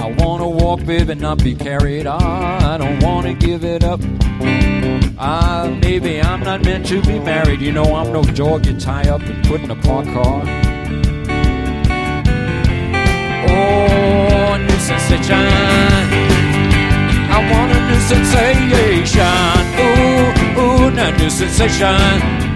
I wanna walk, baby, not be carried. I don't wanna give it up. Maybe I'm not meant to be married. You know I'm no dog you tie up and put in a parked car. Oh, new sensation. I want a new sensation. Ooh, ooh, now new sensation.